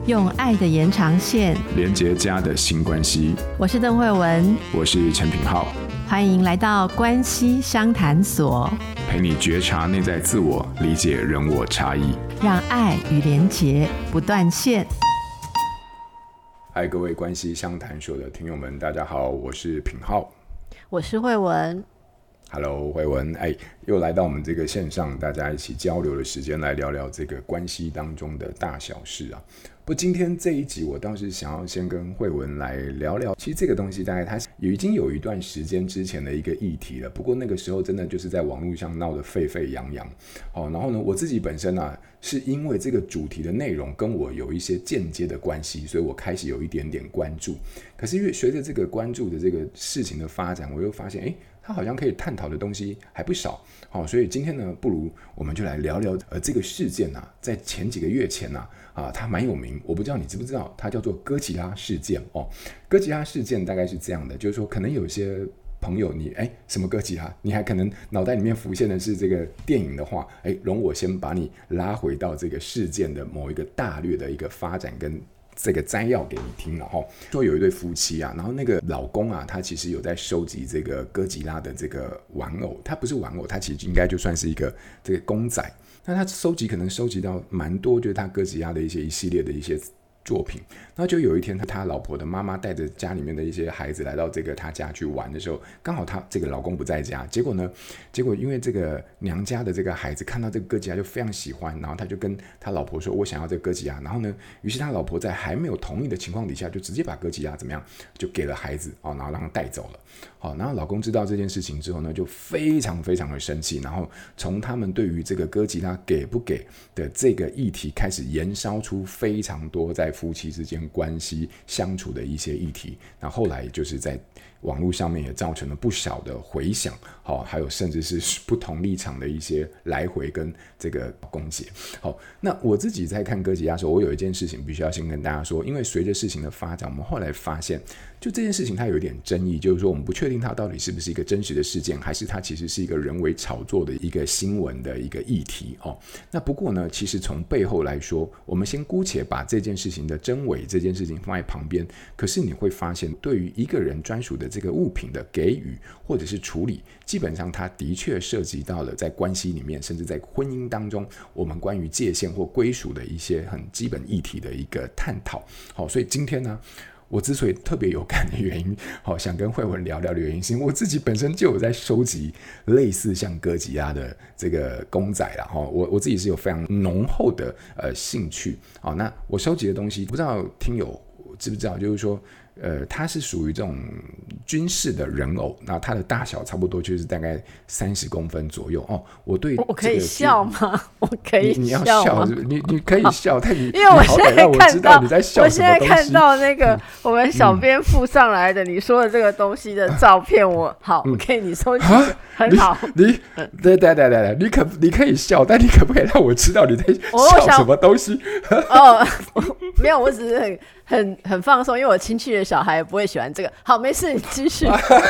用爱的延长线连结家的新关系。 我是邓惠文， 我是陈品皓， 欢迎来到关系商谈所， 陪你觉察内在自我，理解人我差异， 让爱与连结不断线。 嗨，各位关系商谈所的听友们，大家好，我是品皓， 我是惠文。 Hello， 惠文，又来到我们这个线上，大家一起交流的时间，来聊聊这个关系当中的大小事啊。不，今天这一集我倒是想要先跟惠文来聊聊，其实这个东西大概它已经有一段时间之前的一个议题了，不过那个时候真的就是在网络上闹得沸沸扬扬。然后呢，我自己本身啊，是因为这个主题的内容跟我有一些间接的关系，所以我开始有一点点关注。可是随着这个关注的这个事情的发展，我又发现，它好像可以探讨的东西还不少。所以今天呢，不如我们就来聊聊这个事件啊，在前几个月前啊，它蛮有名，我不知道你知不知道，它叫做哥吉拉事件哦。哥吉拉事件大概是这样的，就是说可能有些朋友你什么哥吉拉，你还可能脑袋里面浮现的是这个电影的话，容我先把你拉回到这个事件的某一个大略的一个发展跟这个摘要给你听了。说有一对夫妻啊，然后那个老公啊，他其实有在收集这个哥吉拉的这个玩偶，他不是玩偶，他其实应该就算是一个这个公仔。那他可能收集到蛮多，就是他哥吉拉的一系列的一些作品。然后就有一天他老婆的妈妈带着家里面的一些孩子来到这个他家去玩的时候，刚好他这个老公不在家，结果因为这个娘家的这个孩子看到这个哥吉拉就非常喜欢，然后他就跟他老婆说，我想要这个哥吉拉。然后呢，于是他老婆在还没有同意的情况底下，就直接把哥吉拉怎么样，就给了孩子，然后让他带走了。然后老公知道这件事情之后呢，就非常非常的生气，然后从他们对于这个哥吉拉给不给的这个议题开始延烧出非常多在夫妻之间关系相处的一些议题。那后来就是在网络上面也造成了不少的回响，还有甚至是不同立场的一些来回跟这个攻击。那我自己在看哥吉拉的时候，我有一件事情必须要先跟大家说，因为随着事情的发展，我们后来发现就这件事情它有一点争议，就是说我们不确定它到底是不是一个真实的事件，还是它其实是一个人为炒作的一个新闻的一个议题。那不过呢，其实从背后来说，我们先姑且把这件事情的真伪这件事情放在旁边，可是你会发现对于一个人专属的这个物品的给予或者是处理，基本上它的确涉及到了在关系里面，甚至在婚姻当中，我们关于界限或归属的一些很基本议题的一个探讨。所以今天呢，我之所以特别有感的原因，想跟惠文聊聊的原因，是因为我自己本身就有在收集类似像哥吉拉的这个公仔啦。我自己是有非常浓厚的兴趣。那我收集的东西，不知道听友知不知道，就是说它是属于这种军事的人偶，那它的大小差不多就是大概30公分左右。我可以笑吗？我可以笑吗？ 你要笑，你可以笑，但你因为我现在看到你在笑什么东西。 我现在看到那个我们小编附上来的你说的这个东西的照片，OK，你收集很好。 对，你可以笑，但你可不可以让我知道你在笑什么东西？ 没有，我只是很放松，因为我亲戚的小孩不会喜欢这个。好，没事，你继续。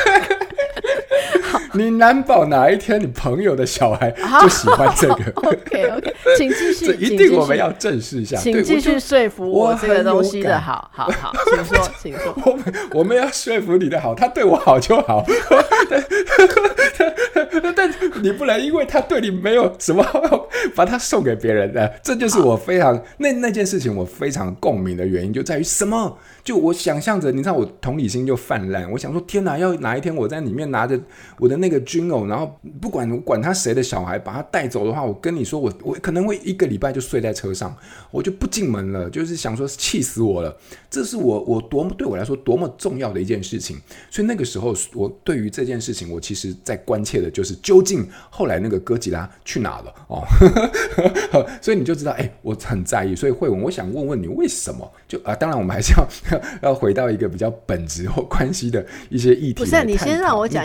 你难保哪一天你朋友的小孩就喜欢这个。 OK， 请继续。 这一定我们要正视一下。 请继续说服我这个东西的好，请说。 我们要说服你的好，他对我好就好。但你不能因为他对你没有什么好，把他送给别人的。这就是我非常那件事情我非常共鸣的原因，就在于什么？就我想象着，你知道我同理心就泛滥，我想说天哪，要哪一天我在里面拿着我的那个军偶，然后不管他谁的小孩把他带走的话，我跟你说我可能会1个礼拜就睡在车上，我就不进门了，就是想说气死我了。这是我多么对我来说多么重要的一件事情。所以那个时候我对于这件事情，我其实在关切的就是究竟后来那个哥吉拉去哪了所以你就知道我很在意。所以惠文，我想问问你为什么当然我们还是要回到一个比较本质或关系的一些议题。 不是，你先让我讲一下。所以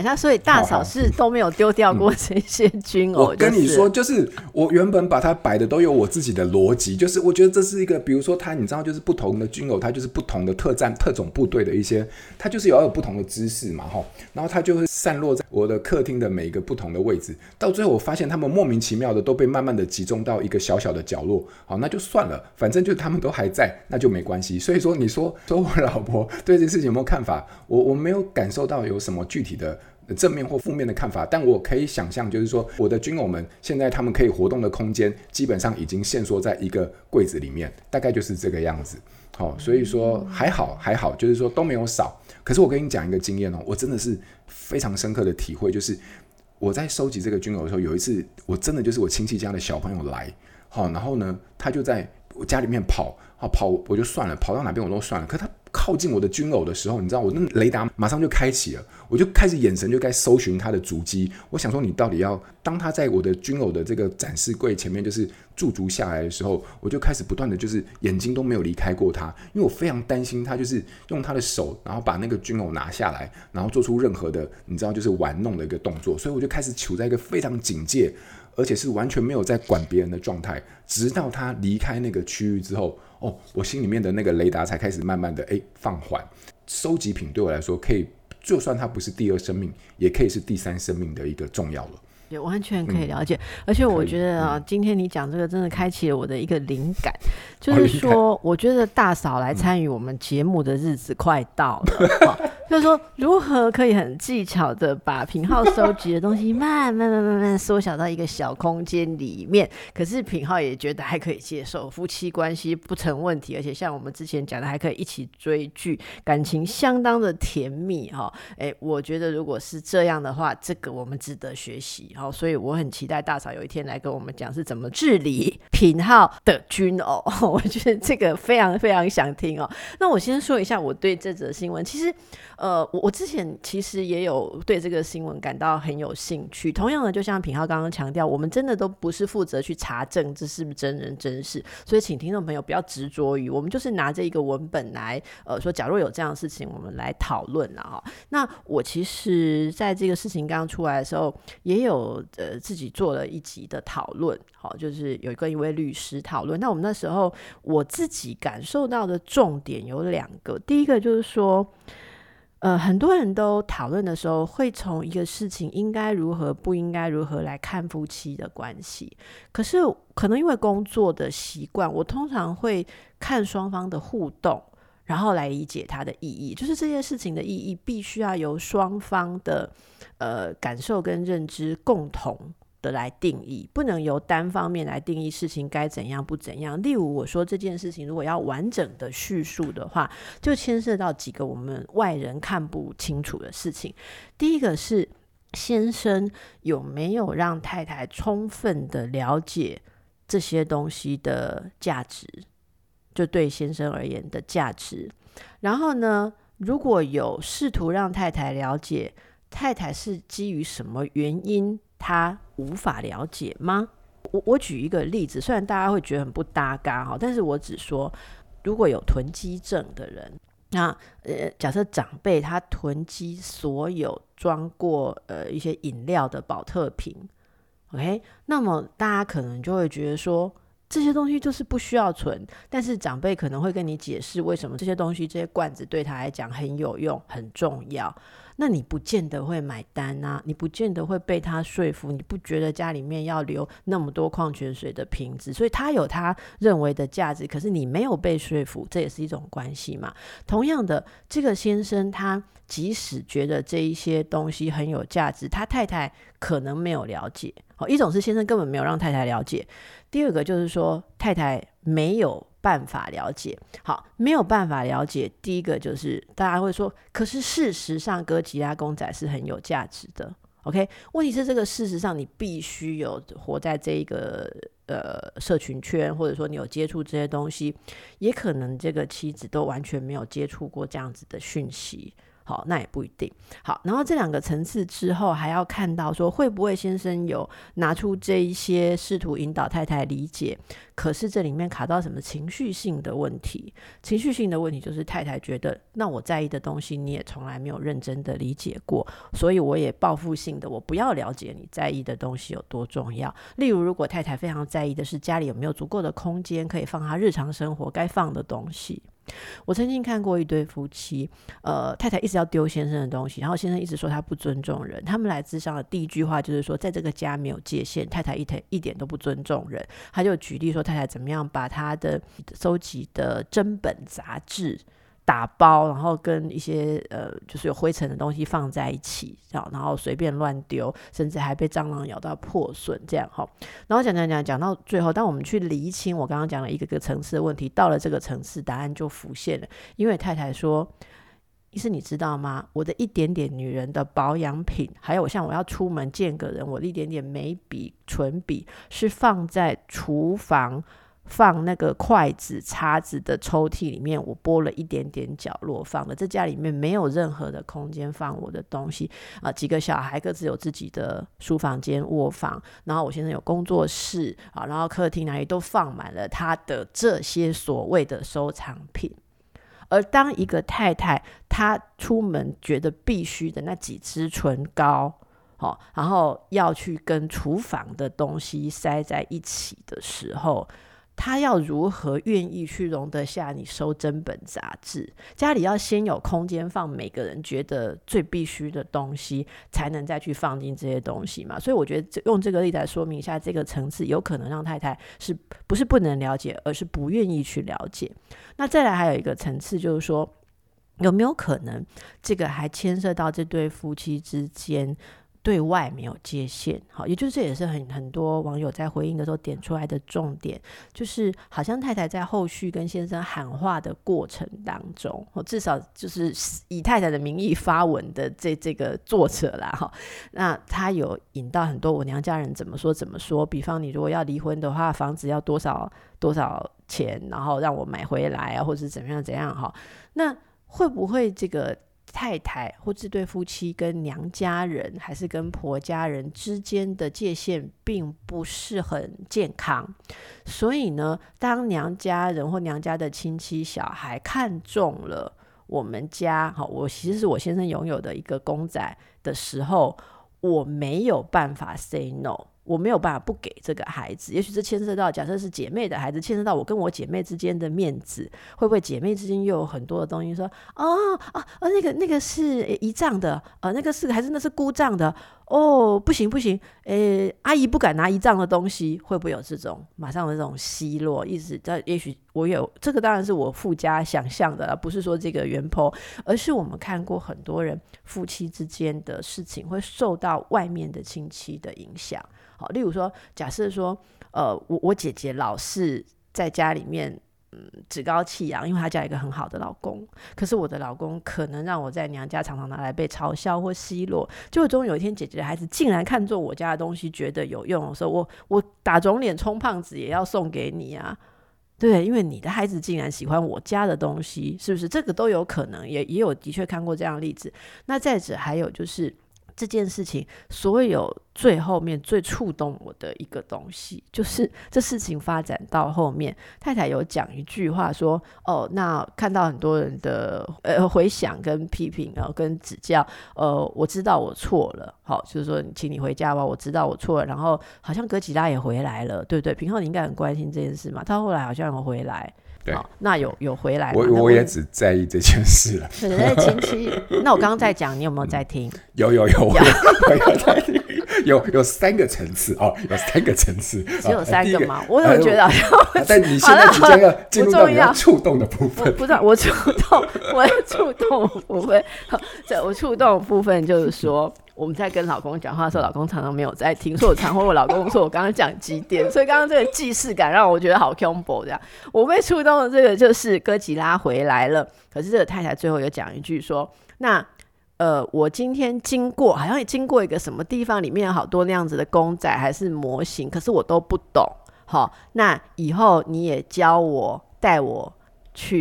大嫂是都没有丢掉过这些军偶、 我跟你说，就是我原本把它摆的都有我自己的逻辑，就是我觉得这是一个，比如说它，你知道，就是不同的军偶，它就是不同的特种部队的一些，它就是要有不同的姿势嘛，然后它就会散落在我的客厅的每一个不同的位置，到最后我发现他们莫名其妙的都被慢慢的集中到一个小小的角落，好，那就算了，反正就他们都还在，那就没关系。所以说，你说我老婆对这件事情有没有看法？我没有感受到有什么具体的正面或负面的看法，但我可以想象，就是说我的军偶们现在他们可以活动的空间基本上已经限缩在一个柜子里面，大概就是这个样子。所以说还好，就是说都没有少。可是我跟你讲一个经验我真的是非常深刻的体会，就是我在收集这个军偶的时候，有一次我真的就是我亲戚家的小朋友来，然后呢他就在我家里面跑我就算了，跑到哪边我都算了，可是他靠近我的军偶的时候，你知道我那雷达马上就开启了，我就开始眼神就该搜寻他的足迹。我想说你到底要，当他在我的军偶的这个展示柜前面就是驻足下来的时候，我就开始不断的就是眼睛都没有离开过他，因为我非常担心他就是用他的手然后把那个军偶拿下来，然后做出任何的你知道就是玩弄的一个动作，所以我就开始处在一个非常警戒而且是完全没有在管别人的状态，直到他离开那个区域之后，我心里面的那个雷达才开始慢慢的放缓。收集品对我来说，可以就算它不是第二生命，也可以是第三生命的一个重要了。 也完全可以了解，而且我觉得今天你讲这个真的开启了我的一个灵感，就是说我觉得大嫂来参与我们节目的日子快到了就是说如何可以很技巧的把品皓收集的东西慢慢缩小到一个小空间里面，可是品皓也觉得还可以接受，夫妻关系不成问题，而且像我们之前讲的还可以一起追剧，感情相当的甜蜜我觉得如果是这样的话，这个我们值得学习所以我很期待大嫂有一天来跟我们讲是怎么治理品皓的军偶我觉得这个非常非常想听那我先说一下我对这则新闻，其实我之前其实也有对这个新闻感到很有兴趣，同样的就像品皓刚刚强调，我们真的都不是负责去查证这是不是真人真事，所以请听众朋友不要执着于，我们就是拿着一个文本来说假若有这样的事情我们来讨论那我其实在这个事情刚出来的时候也有自己做了一集的讨论就是有跟一位律师讨论，那我们那时候我自己感受到的重点有2个，第一个就是说很多人都讨论的时候会从一个事情应该如何不应该如何来看夫妻的关系，可是可能因为工作的习惯，我通常会看双方的互动然后来理解它的意义，就是这件事情的意义必须要由双方的感受跟认知共同的来定义，不能由单方面来定义事情该怎样不怎样。例如我说这件事情如果要完整的叙述的话，就牵涉到几个我们外人看不清楚的事情。第一个是先生有没有让太太充分的了解这些东西的价值，就对先生而言的价值，然后呢如果有试图让太太了解，太太是基于什么原因她无法了解吗？我举一个例子，虽然大家会觉得很不搭嘎但是我只说如果有囤积症的人，那假设长辈他囤积所有装过一些饮料的保特瓶 OK， 那么大家可能就会觉得说这些东西就是不需要存，但是长辈可能会跟你解释为什么这些东西这些罐子对他来讲很有用很重要，那你不见得会买单啊，你不见得会被他说服，你不觉得家里面要留那么多矿泉水的瓶子，所以他有他认为的价值，可是你没有被说服，这也是一种关系嘛。同样的，这个先生他即使觉得这一些东西很有价值，他太太可能没有了解，一种是先生根本没有让太太了解，第二个就是说太太没有办法了解。好，没有办法了解，第一个就是大家会说可是事实上哥吉拉公仔是很有价值的 OK， 问题是这个事实上你必须有活在这一个社群圈，或者说你有接触这些东西，也可能这个妻子都完全没有接触过这样子的讯息好，那也不一定。好，然后这两个层次之后，还要看到说会不会先生有拿出这一些试图引导太太理解，可是这里面卡到什么情绪性的问题。情绪性的问题就是太太觉得，那我在意的东西你也从来没有认真的理解过，所以我也报复性的我不要了解你在意的东西有多重要。例如如果太太非常在意的是家里有没有足够的空间可以放她日常生活该放的东西。我曾经看过一对夫妻，太太一直要丢先生的东西，然后先生一直说他不尊重人。他们来咨商的第一句话就是说，在这个家没有界限，太太一点都不尊重人。他就举例说，太太怎么样把他的收集的真本杂志打包，然后跟一些就是有灰尘的东西放在一起，然后随便乱丢，甚至还被蟑螂咬到破损这样。然后讲到最后，当我们去厘清我刚刚讲的一个层次的问题，到了这个层次答案就浮现了。因为太太说，医师你知道吗，我的一点点女人的保养品，还有像我要出门见个人，我的一点点眉笔唇笔是放在厨房放那个筷子叉子的抽屉里面，我拨了一点点角落放的。这家里面没有任何的空间放我的东西几个小孩各自有自己的书房间卧房，然后我先生有工作室然后客厅哪里都放满了他的这些所谓的收藏品。而当一个太太她出门觉得必须的那几支唇膏然后要去跟厨房的东西塞在一起的时候，他要如何愿意去容得下你收真本杂志？家里要先有空间放每个人觉得最必须的东西，才能再去放进这些东西嘛。所以我觉得用这个例子来说明一下这个层次，有可能让太太是不是不能了解，而是不愿意去了解。那再来还有一个层次就是说，有没有可能这个还牵涉到这对夫妻之间对外没有界限？也就是这也是很多网友在回应的时候点出来的重点，就是好像太太在后续跟先生喊话的过程当中，至少就是以太太的名义发文的这个作者啦，那他有引到很多我娘家人怎么说，比方你如果要离婚的话，房子要多少钱，然后让我买回来或者是怎么样那会不会这个太太或这对夫妻跟娘家人还是跟婆家人之间的界限并不是很健康？所以呢，当娘家人或娘家的亲戚小孩看中了我们家其实是我先生拥有的一个公仔的时候，我没有办法 say no， 我没有办法不给这个孩子。也许这牵涉到假设是姐妹的孩子，牵涉到我跟我姐妹之间的面子，会不会姐妹之间又有很多的东西说那个是姨丈的那个是还是那是姑丈的不行阿姨不敢拿姨丈的东西，会不会有这种马上的这种奚落？也许我有这个，当然是我附加想象的不是说这个原 po， 而是我们看过很多人夫妻之间的事情会受到外面的亲戚的影响。例如说假设说我姐姐老是在家里面趾高气扬，因为她嫁一个很好的老公，可是我的老公可能让我在娘家常常拿来被嘲笑或奚落，就终于有一天姐姐的孩子竟然看中我家的东西觉得有用的时候，我打肿脸充胖子也要送给你啊，对，因为你的孩子竟然喜欢我家的东西，是不是？这个都有可能，也有的确看过这样的例子。那再者还有就是这件事情所有最后面最触动我的一个东西，就是这事情发展到后面，太太有讲一句话说那看到很多人的回响跟批评跟指教我知道我错了，就是说请你回家吧，我知道我错了。然后好像哥吉拉也回来了，对不对？平浩你应该很关心这件事嘛，他后来好像有回来。对，那有回来吗？ 我也只在意这件事了。 对对，亲戚。那我刚刚在讲，你有没有在听？ 有，我有在听。有3个层次有3个层次。 只有3个吗？我怎么觉得好像？ 但你现在即将要进入到你要触动的部分。 不是，我触动部分。我触动的部分就是说，我们在跟老公讲话的时候，老公常常没有在听，所以我常问我老公说我刚刚讲几点，所以刚刚这个既视感让我觉得好恐怖。这样我被触动的这个就是哥吉拉回来了，可是这个太太最后有讲一句说，那我今天好像也经过一个什么地方，里面有好多那样子的公仔还是模型，可是我都不懂那以后你也教我带我去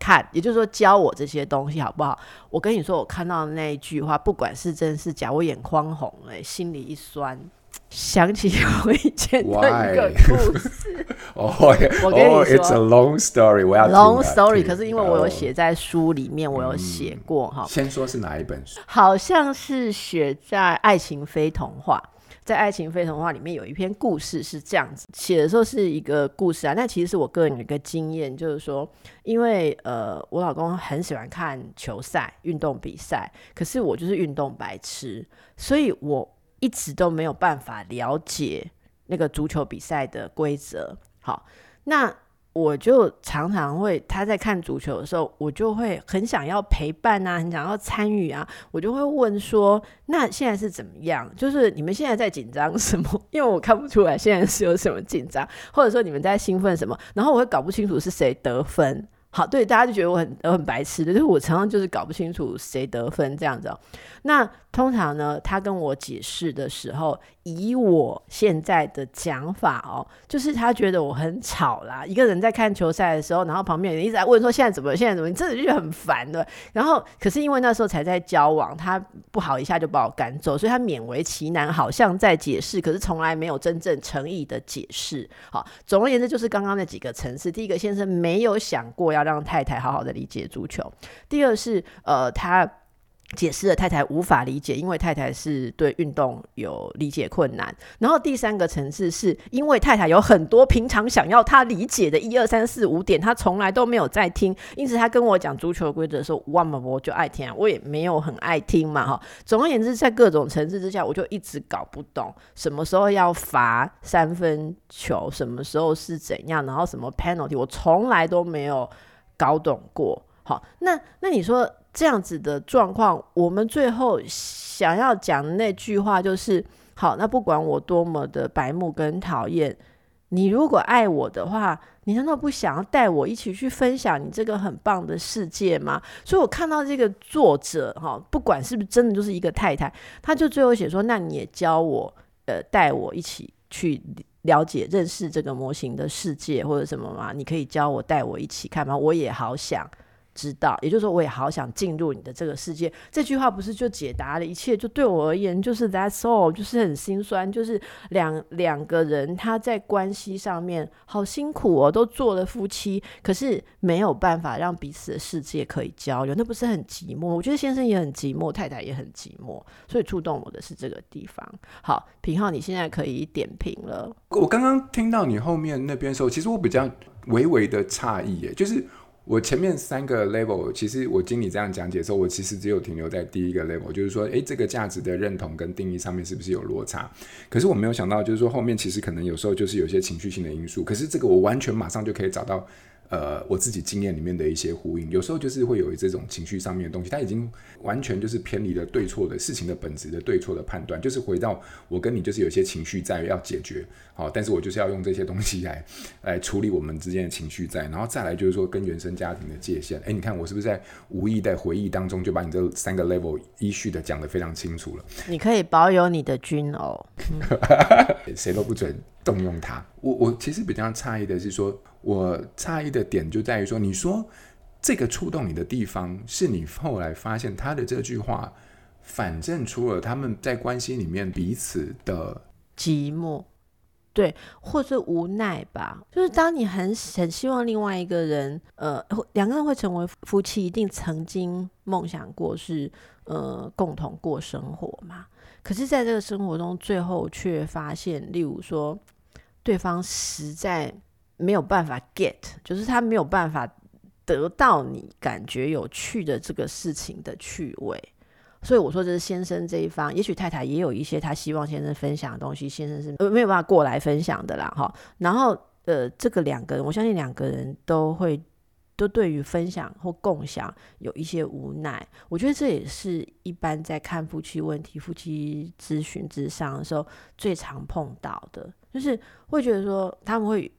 看，也就是说教我这些东西好不好？我跟你说，我看到的那一句话，不管是真是假，我眼眶红了，心里一酸，想起我以前的一个故事。 我跟你说 it's a long story， 我要 long story， 可是因为我有写在书里面，我有写过哈。 先说是哪一本书？ 好像是写在《爱情非童话》。在《爱情非童话》里面有一篇故事是这样子写的，时候是一个故事啊，那其实是我个人有一个经验，就是说，因为我老公很喜欢看球赛、运动比赛，可是我就是运动白痴，所以我一直都没有办法了解那个足球比赛的规则。好，那我就常常会他在看足球的时候，我就会很想要陪伴啊，很想要参与啊，我就会问说，那现在是怎么样？就是你们现在在紧张什么？因为我看不出来现在是有什么紧张，或者说你们在兴奋什么，然后我会搞不清楚是谁得分。好，对，大家就觉得我很白痴的，就是我常常就是搞不清楚谁得分这样子。那通常呢，他跟我解释的时候，以我现在的讲法就是他觉得我很吵啦，一个人在看球赛的时候，然后旁边有人一直在问说现在怎么，你真的就觉得很烦的。然后可是因为那时候才在交往，他不好一下就把我赶走，所以他勉为其难，好像在解释，可是从来没有真正诚意的解释。好，总而言之就是刚刚那几个层次。第一个，先生没有想过要让太太好好的理解足球。第二是他解释了太太无法理解，因为太太是对运动有理解困难。然后第三个层次是因为太太有很多平常想要他理解的1、2、3、4、5点，他从来都没有在听，因此他跟我讲足球规则的时候，我就爱听，我也没有很爱听嘛。总而言之，在各种层次之下，我就一直搞不懂什么时候要罚3分球，什么时候是怎样，然后什么 penalty， 我从来都没有搞懂过。好，那你说这样子的状况，我们最后想要讲的那句话就是，好，那不管我多么的白目跟讨厌，你如果爱我的话，你难道不想要带我一起去分享你这个很棒的世界吗？所以我看到这个作者不管是不是真的就是一个太太，他就最后写说，那你也教我带我一起去了解认识这个模型的世界或者什么吗？你可以教我带我一起看吗？我也好想知道，也就是说我也好想进入你的这个世界。这句话不是就解答了一切？就对我而言就是 that's all， 就是很心酸，就是两个人他在关系上面好辛苦都做了夫妻，可是没有办法让彼此的世界可以交流，那不是很寂寞？我觉得先生也很寂寞，太太也很寂寞，所以触动我的是这个地方。好，品皓你现在可以点评了。 我刚刚听到你后面那边的时候，其实我比较微微的诧异耶，就是我前面3个 level， 其实我经你这样讲解的时候，我其实只有停留在第一个 level， 就是说，这个价值的认同跟定义上面是不是有落差？可是我没有想到，就是说后面其实可能有时候就是有些情绪性的因素，可是这个我完全马上就可以找到我自己经验里面的一些呼应。有时候就是会有这种情绪上面的东西，它已经完全就是偏离了对错的事情的本质的对错的判断，就是回到我跟你就是有些情绪在要解决，好，但是我就是要用这些东西来处理我们之间的情绪在，然后再来就是说跟原生家庭的界限。你看我是不是在无意的回忆当中就把你这3个 level 依序的讲得非常清楚了？ 你可以保有你的军偶， 谁都不准动用它。我其实比较诧异的是说，我诧异的点就在于说，你说这个触动你的地方是你后来发现他的这句话反证出了他们在关系里面彼此的寂寞，对，或是无奈吧。就是当你很希望另外一个人两个人会成为夫妻，一定曾经梦想过是共同过生活嘛。可是在这个生活中最后却发现，例如说对方实在没有办法 get， 就是他没有办法得到你感觉有趣的这个事情的趣味。所以我说这是先生这一方，也许太太也有一些他希望先生分享的东西，先生是没有办法过来分享的啦。然后这个2个人，我相信2个人都对于分享或共享有一些无奈。我觉得这也是一般在看夫妻问题、夫妻咨询咨商的时候最常碰到的，就是会觉得说他们会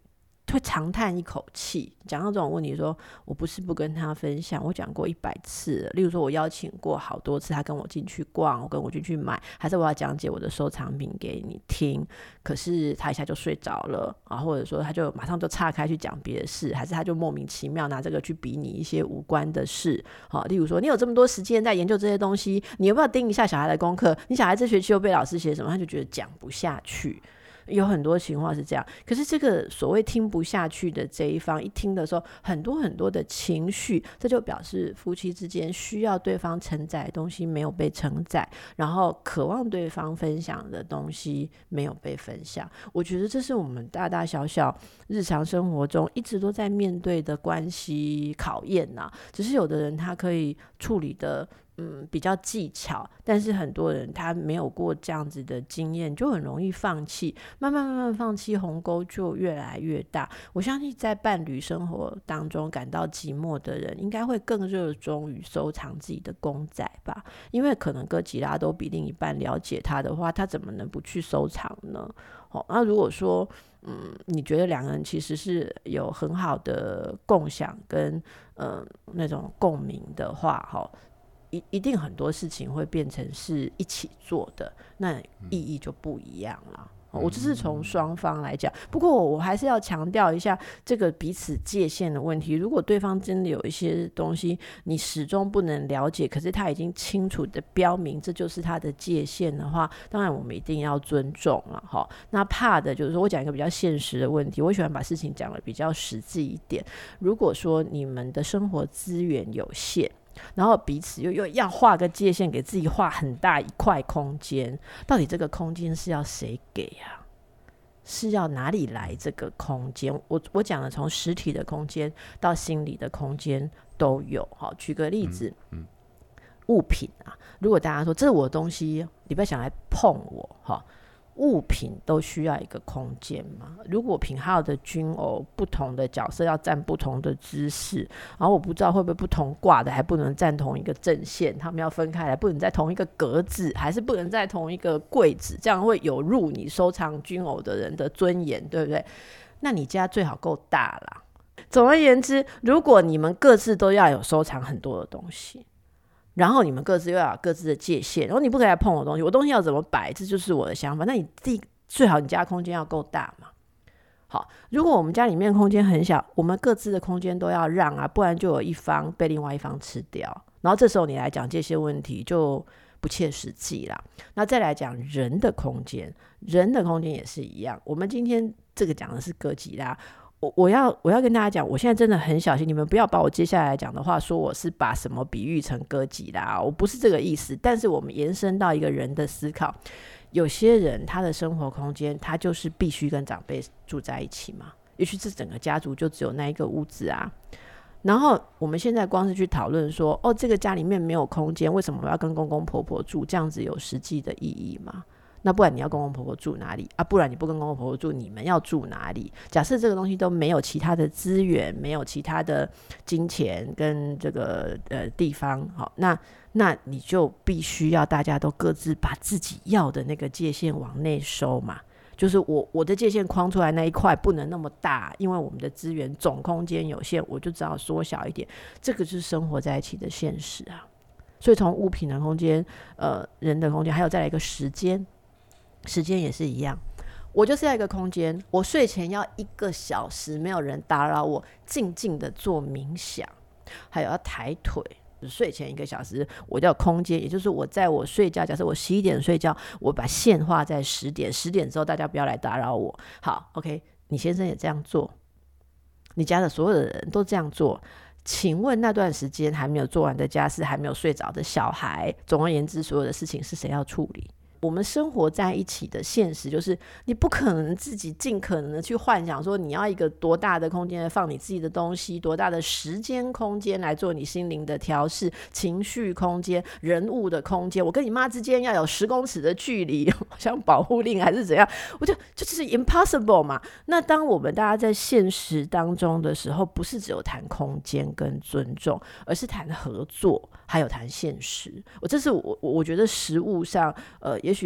会长叹一口气。讲到这种问题说，我不是不跟他分享，我讲过100次了。例如说我邀请过好多次他跟我进去逛，我跟我进去买，还是我要讲解我的收藏品给你听，可是他一下就睡着了啊，或者说他就马上就岔开去讲别的事，还是他就莫名其妙拿这个去比拟一些无关的事。好，例如说你有这么多时间在研究这些东西，你要不要盯一下小孩的功课？你小孩这学期又被老师写什么？他就觉得讲不下去。有很多情况是这样，可是这个所谓听不下去的这一方一听的时候，很多很多的情绪，这就表示夫妻之间需要对方承载的东西没有被承载，然后渴望对方分享的东西没有被分享。我觉得这是我们大大小小日常生活中一直都在面对的关系考验啊，只是有的人他可以处理的比较技巧，但是很多人他没有过这样子的经验，就很容易放弃，慢慢放弃，鸿沟就越来越大。我相信在伴侣生活当中感到寂寞的人，应该会更热衷于收藏自己的公仔吧，因为可能哥吉拉都比另一半了解他的话，他怎么能不去收藏呢？那如果说你觉得两个人其实是有很好的共享跟那种共鸣的话，一定很多事情会变成是一起做的，那意义就不一样了。我这是从双方来讲，不过我还是要强调一下这个彼此界限的问题。如果对方真的有一些东西你始终不能了解，可是他已经清楚的标明这就是他的界限的话，当然我们一定要尊重了。那怕的就是说，我讲一个比较现实的问题，我喜欢把事情讲得比较实际一点。如果说你们的生活资源有限，然后彼此又要画个界限，给自己画很大一块空间，到底这个空间是要谁给啊？是要哪里来这个空间？我讲的从实体的空间到心理的空间都有。举个例子，物品啊，如果大家说这是我的东西，你不要想来碰我，物品都需要一个空间嘛。如果品号的军偶不同的角色要站不同的姿势，然后我不知道会不会不同挂的还不能站同一个阵线，他们要分开来，不能在同一个格子，还是不能在同一个柜子，这样会有辱你收藏军偶的人的尊严，对不对？那你家最好够大啦。总而言之，如果你们各自都要有收藏很多的东西，然后你们各自又要有各自的界限，然后你不可以来碰我东西，我东西要怎么摆，这就是我的想法。那你最好你家空间要够大嘛。好，如果我们家里面空间很小，我们各自的空间都要让啊，不然就有一方被另外一方吃掉，然后这时候你来讲这些问题就不切实际啦。那再来讲人的空间，人的空间也是一样。我们今天这个讲的是哥吉拉，我要跟大家讲，我现在真的很小心，你们不要把我接下来讲的话说我是把什么比喻成哥吉拉，我不是这个意思。但是我们延伸到一个人的思考，有些人他的生活空间他就是必须跟长辈住在一起嘛，也许这整个家族就只有那一个屋子啊。然后我们现在光是去讨论说，这个家里面没有空间，为什么我要跟公公婆婆住？这样子有实际的意义吗？那不然你要公公婆婆住哪里啊？不然你不跟公公婆婆住，你们要住哪里？假设这个东西都没有其他的资源，没有其他的金钱跟这个地方，好，那你就必须要大家都各自把自己要的那个界限往内收嘛。就是我的界限框出来那一块不能那么大，因为我们的资源总空间有限，我就只好缩小一点。这个是生活在一起的现实啊。所以从物品的空间、人的空间，还有再来一个时间也是一样。我就是要一个空间，我睡前要1个小时没有人打扰我，静静的做冥想，还有要抬腿。睡前1个小时我要有空间，也就是我在我睡觉，假设我11点睡觉，我把线画在10点，10点之后大家不要来打扰我。好 OK， 你先生也这样做，你家的所有的人都这样做，请问那段时间还没有做完的家事，还没有睡着的小孩，总而言之所有的事情是谁要处理？我们生活在一起的现实就是，你不可能自己尽可能的去幻想说你要一个多大的空间来放你自己的东西，多大的时间空间来做你心灵的调试，情绪空间、人物的空间，我跟你妈之间要有10公尺的距离，像保护令还是怎样，我就是 impossible 嘛。那当我们大家在现实当中的时候，不是只有谈空间跟尊重，而是谈合作，还有谈现实。这是我觉得实务上也许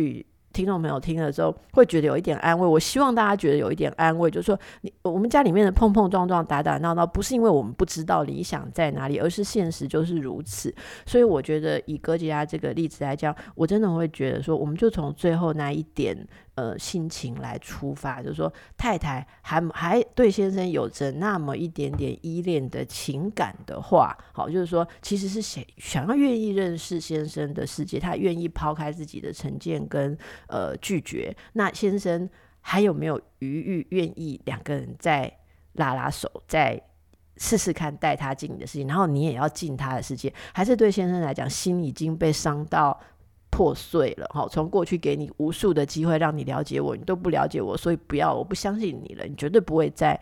听众朋友听了之后会觉得有一点安慰，我希望大家觉得有一点安慰，就是说我们家里面的碰碰撞撞打打闹闹不是因为我们不知道理想在哪里，而是现实就是如此。所以我觉得以哥吉拉这个例子来讲，我真的会觉得说我们就从最后那一点心情来出发，就是说太太还对先生有着那么一点点依恋的情感的话，好，就是说其实是想要愿意认识先生的世界，他愿意抛开自己的成见跟拒绝，那先生还有没有余裕愿意两个人再拉拉手，再试试看带他进你的世界，然后你也要进他的世界，还是对先生来讲心已经被伤到破碎了，从过去给你无数的机会让你了解我，你都不了解我，所以我不相信你了，你绝对不会再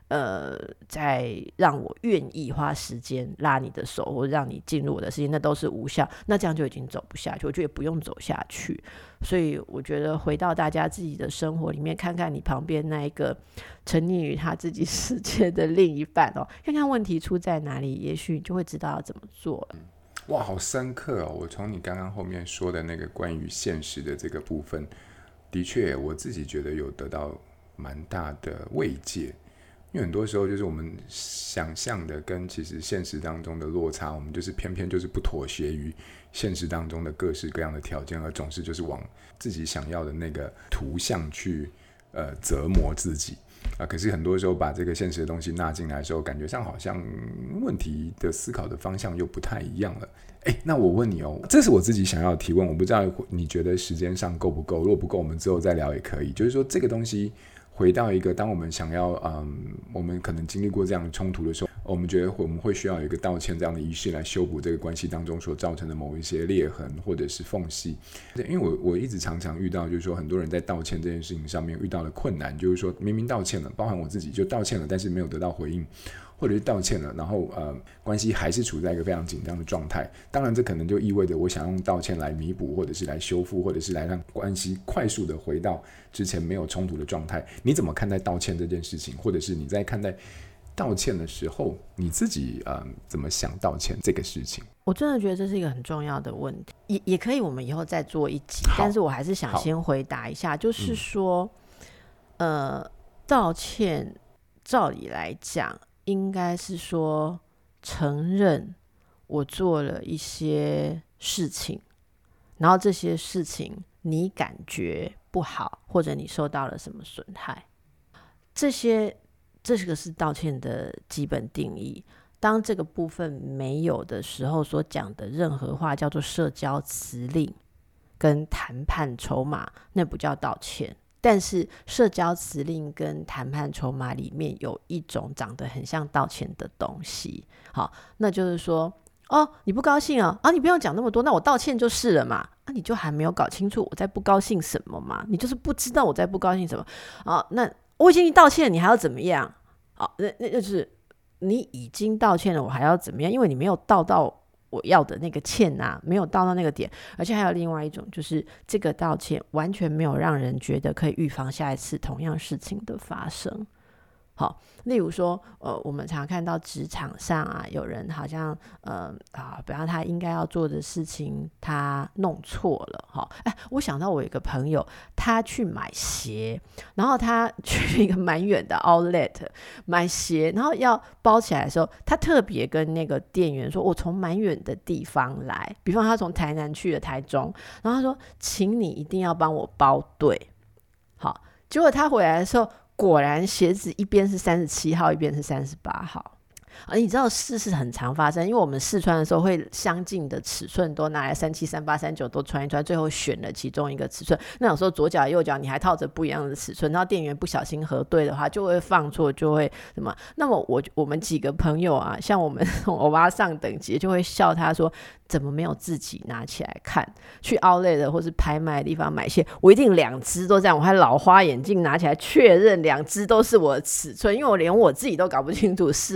让我愿意花时间拉你的手或者让你进入我的世界，那都是无效，那这样就已经走不下去，我觉得也不用走下去。所以我觉得回到大家自己的生活里面，看看你旁边那一个沉溺于他自己世界的另一半看看问题出在哪里，也许你就会知道要怎么做了。 哇，好深刻哦！我从你刚刚后面说的那个关于现实的这个部分，的确我自己觉得有得到蛮大的慰藉，因为很多时候就是我们想象的跟其实现实当中的落差，我们就是偏偏就是不妥协于现实当中的各式各样的条件，而总是就是往自己想要的那个图像去折磨自己可是很多时候把这个现实的东西纳进来的时候，感觉上好像问题的思考的方向又不太一样了。那我问你这是我自己想要的提问，我不知道你觉得时间上够不够，如果不够我们之后再聊也可以。就是说这个东西回到一个当我们想要我们可能经历过这样的冲突的时候，我们觉得我们会需要有一个道歉这样的仪式来修补这个关系当中所造成的某一些裂痕或者是缝隙。因为我一直常常遇到就是说很多人在道歉这件事情上面遇到的困难，就是说明明道歉了，包含我自己就道歉了，但是没有得到回应，或者是道歉了然后关系还是处在一个非常紧张的状态。当然这可能就意味着我想用道歉来弥补，或者是来修复，或者是来让关系快速的回到之前没有冲突的状态。你怎么看待道歉这件事情，或者是你在看待道歉的时候你自己怎么想道歉这个事情？ 我真的觉得这是一个很重要的问题，也可以我们以后再做一集，但是我还是想先回答一下，就是说道歉照理来讲应该是说承认我做了一些事情，然后这些事情你感觉不好，或者你受到了什么损害，这个是道歉的基本定义。当这个部分没有的时候，所讲的任何话叫做社交辞令跟谈判筹码，那不叫道歉。但是社交辞令跟谈判筹码里面有一种长得很像道歉的东西，好，那就是说你不高兴你不用讲那么多，那我道歉就是了嘛你就还没有搞清楚我在不高兴什么嘛，你就是不知道我在不高兴什么那我已经道歉了，你还要怎么样那就是你已经道歉了，我还要怎么样？因为你没有道到我要的那个歉没有道到那个点。而且还有另外一种，就是这个道歉完全没有让人觉得可以预防下一次同样事情的发生。好，例如说我们常看到职场上有人好像比方他应该要做的事情他弄错了我想到我有一个朋友，他去买鞋，然后他去一个蛮远的 outlet 买鞋，然后要包起来的时候，他特别跟那个店员说，我从蛮远的地方来，比方他从台南去了台中，然后他说请你一定要帮我包对。好，结果他回来的时候，果然鞋子一边是37号，一边是38号。你知道事是很常发生，因为我们试穿的时候会相近的尺寸都拿来37、38、39都穿一穿，最后选了其中一个尺寸。那有时候左脚右脚你还套着不一样的尺寸，然后店员不小心核对的话就会放错，就会什么。那么我们几个朋友像我们欧巴上等级就会笑他说，怎么没有自己拿起来看？去 outlet 的或是拍卖的地方买鞋，我一定2只都这样，我还老花眼镜拿起来确认2只都是我的尺寸，因为我连我自己都搞不清楚，试了一堆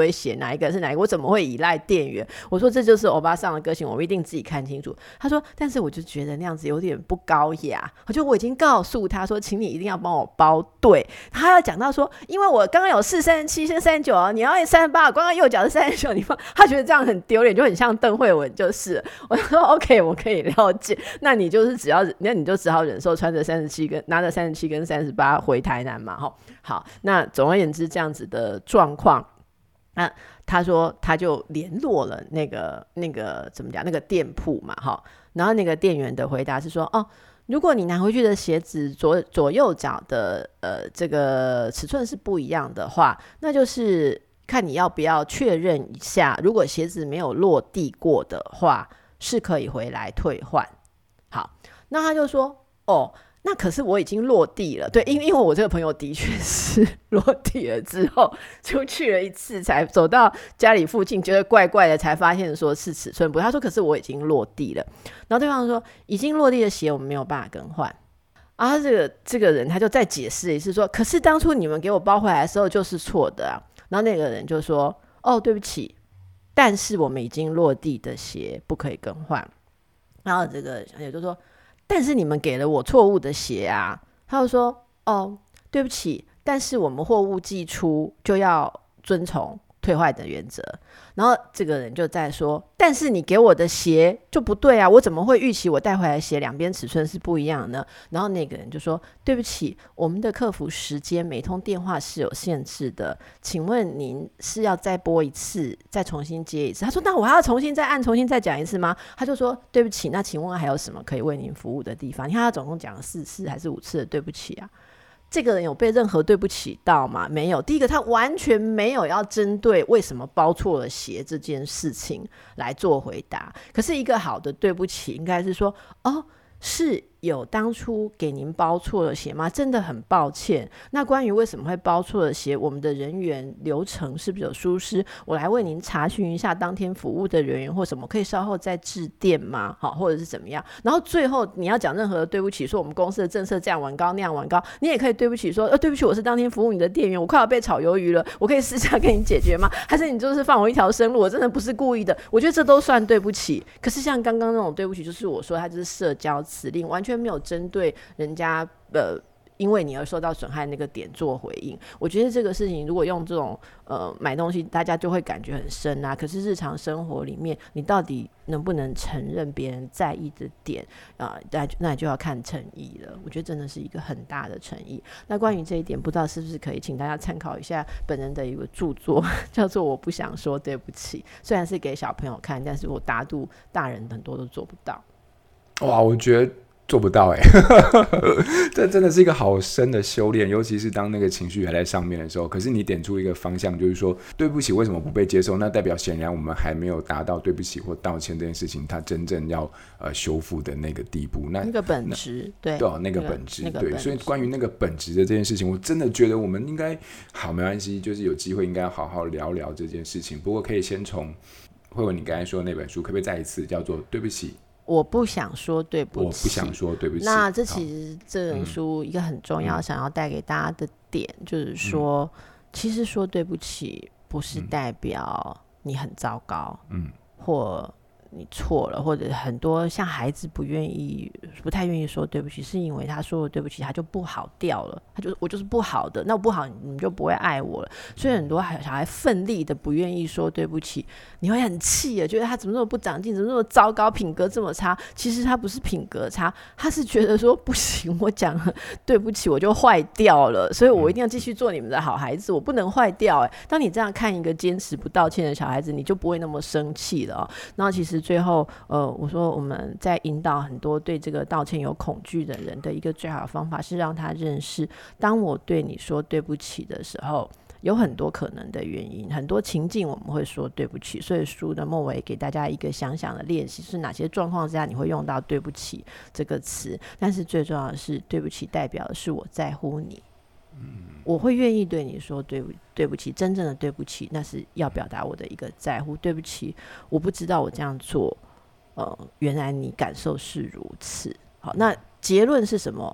会写哪一个是哪一个，我怎么会依赖店员？我说这就是欧巴桑的个性，我们一定自己看清楚。他说但是我就觉得那样子有点不高雅，我已经告诉他说请你一定要帮我包对，他要讲到说因为我刚刚有试37跟39哦，你要38，我刚刚右脚是39，你放，他觉得这样很丢脸，就很像邓慧文就是我说 OK 我可以了解，那你就只好忍受穿着37跟拿着37跟38回台南嘛。好，那总而言之这样子的状况，他说他就联络了那个怎么讲那个店铺嘛，然后那个店员的回答是说如果你拿回去的鞋子左右脚的这个尺寸是不一样的话，那就是看你要不要确认一下，如果鞋子没有落地过的话是可以回来退换。好，那他就说那可是我已经落地了，对，因为我这个朋友的确是落地了之后出去了一次，才走到家里附近觉得怪怪的，才发现说是尺寸不，他说可是我已经落地了，然后对方说已经落地的鞋我们没有办法更换啊，这个人他就再解释一次说可是当初你们给我包回来的时候就是错的啊，然后那个人就说对不起，但是我们已经落地的鞋不可以更换，然后这个也就说但是你们给了我错误的鞋啊，他就说对不起，但是我们货物寄出就要遵从退换的原则，然后这个人就在说但是你给我的鞋就不对啊，我怎么会预期我带回来的鞋两边尺寸是不一样的呢？然后那个人就说对不起，我们的客服时间每通电话是有限制的，请问您是要再拨一次再重新接一次？他说那我还要重新再讲一次吗？他就说对不起，那请问还有什么可以为您服务的地方？你看他总共讲了4次还是5次的对不起啊，这个人有被任何对不起到吗？没有。第一个他完全没有要针对为什么包错了鞋这件事情来做回答，可是一个好的对不起应该是说是有当初给您包错了鞋吗？真的很抱歉，那关于为什么会包错了鞋，我们的人员流程是不是有疏失？我来为您查询一下当天服务的人员或什么，可以稍后再致电吗？好，或者是怎么样？然后最后你要讲任何的对不起，说我们公司的政策这样玩高那样玩高，你也可以对不起说对不起，我是当天服务你的店员，我快要被炒鱿鱼了，我可以私下跟你解决吗？还是你就是放我一条生路，我真的不是故意的？我觉得这都算对不起。可是像刚刚那种对不起，就是我说他就是社交辞令，完全没有针对人家因为你而受到损害那个点做回应。我觉得这个事情如果用这种买东西大家就会感觉很深啊，可是日常生活里面你到底能不能承认别人在意的点那就要看诚意了。我觉得真的是一个很大的诚意。那关于这一点不知道是不是可以请大家参考一下本人的一个著作叫做我不想说对不起，虽然是给小朋友看，但是我大度大人很多都做不到。 哇，我觉得做不到这真的是一个好深的修炼，尤其是当那个情绪还在上面的时候。可是你点出一个方向，就是说对不起为什么不被接受，那代表显然我们还没有达到对不起或道歉这件事情它真正要修复的那个地步，那个本质，对那个本质，对，所以关于那个本质的这件事情，我真的觉得我们应该好，没关系，就是有机会应该好好聊聊这件事情。不过可以先从慧文你刚才说的那本书，可不可以再一次叫做对不起我不想说对不起， 我不想说对不起。 那这其实这本书一个很重要想要带给大家的点就是说其实说对不起不是代表你很糟糕或你错了，或者很多像孩子不太愿意说对不起，是因为他说了对不起他就不好掉了，我就是不好的，那我不好你们就不会爱我了。所以很多小孩奋力的不愿意说对不起，你会很气的，觉得他怎么那么不长进，怎么那么糟糕，品格这么差。其实他不是品格差，他是觉得说不行，我讲了对不起我就坏掉了，所以我一定要继续做你们的好孩子，我不能坏掉。当你这样看一个坚持不道歉的小孩子，你就不会那么生气了然后其实最后我说我们在引导很多对这个道歉有恐惧的人的一个最好的方法是让他认识，当我对你说对不起的时候有很多可能的原因，很多情境我们会说对不起。所以书的末尾给大家一个想想的练习，是哪些状况下你会用到对不起这个词。但是最重要的是对不起代表的是我在乎你我会愿意对你说对不起，真正的对不起那是要表达我的一个在乎。对不起，我不知道我这样做原来你感受是如此。好，那结论是什么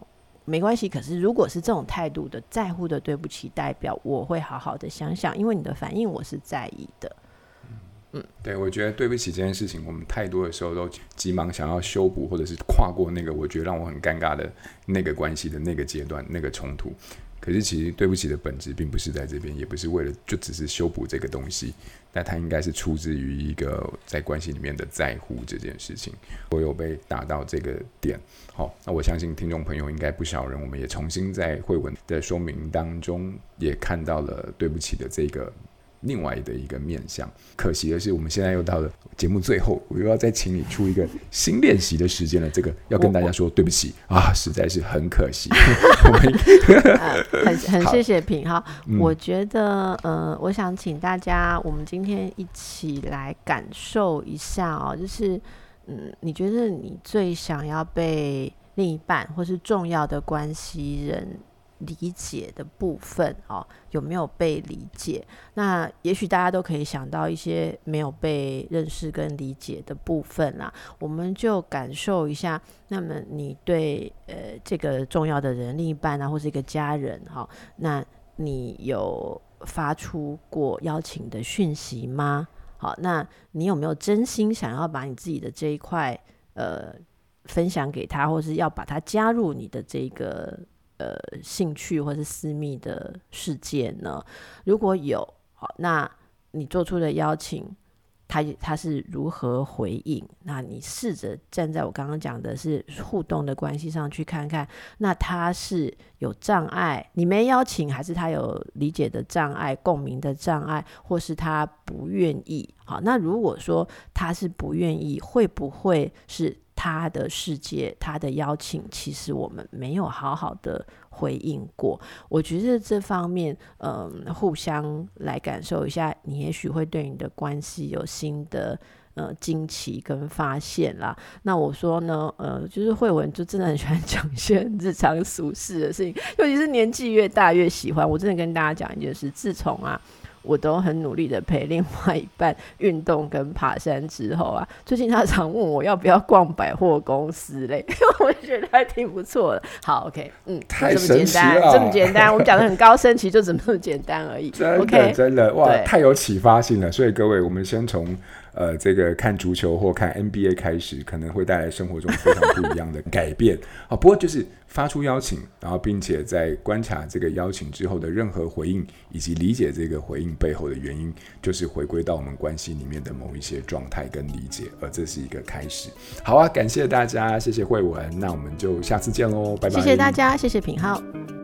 没关系，可是如果是这种态度的在乎的对不起代表，我会好好的想想，因为你的反应我是在意的。 对，我觉得对不起这件事情，我们太多的时候都急忙想要修补，或者是跨过那个我觉得让我很尴尬的那个关系的那个阶段、那个冲突。可是其实对不起的本质并不是在这边，也不是为了就只是修补这个东西，但它应该是出自于一个在关系里面的在乎这件事情。我有被打到这个点，好，那我相信听众朋友应该不少人，我们也重新在慧文的说明当中也看到了对不起的这个另外的一个面向。可惜的是我们现在又到了节目最后，我又要再请你出一个新练习的时间了，这个要跟大家说对不起啊，实在是很可惜。 很谢谢品哈，我觉得我想请大家我们今天一起来感受一下哦，就是你觉得你最想要被另一半或是重要的关系人理解的部分有没有被理解？那也许大家都可以想到一些没有被认识跟理解的部分啦，我们就感受一下。那么你对这个重要的人，另一半啊，或是一个家人那你有发出过邀请的讯息吗？好，那你有没有真心想要把你自己的这一块分享给他，或是要把他加入你的这个兴趣或是私密的世界呢？如果有，那你做出的邀请他是如何回应？那你试着站在我刚刚讲的是互动的关系上去看看，那他是有障碍，你没邀请，还是他有理解的障碍、共鸣的障碍，或是他不愿意？好，那如果说他是不愿意，会不会是他的世界，他的邀请其实我们没有好好的回应过？我觉得这方面互相来感受一下，你也许会对你的关系有新的惊奇跟发现啦。那我说呢就是慧文就真的很喜欢讲一些日常俗事的事情，尤其是年纪越大越喜欢。我真的跟大家讲一件事，自从我都很努力的陪另外一半运动跟爬山之后最近他常问我要不要逛百货公司嘞，我觉得还挺不错的。好 OK 太神奇了， 这么简单我们讲的很高深，其实就这么简单而已。 真的、okay? 真的哇，太有启发性了。所以各位，我们先从这个看足球或看 NBA 开始，可能会带来生活中非常不一样的改变。不过就是发出邀请，然后并且在观察这个邀请之后的任何回应，以及理解这个回应背后的原因，就是回归到我们关系里面的某一些状态跟理解，而这是一个开始。好啊，感谢大家，谢谢慧文，那我们就下次见咯，拜拜。 谢谢大家，谢谢品皓。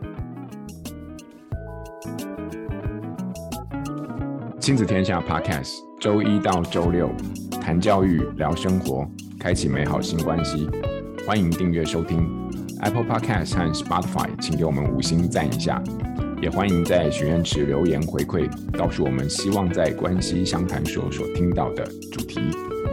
亲子天下 Podcast， 周一到周六谈教育，聊生活，开启美好新关系。欢迎订阅收听 Apple Podcast 和 Spotify， 请给我们5星赞一下。也欢迎在许愿池留言回馈，告诉我们希望在关系相谈所听到的主题。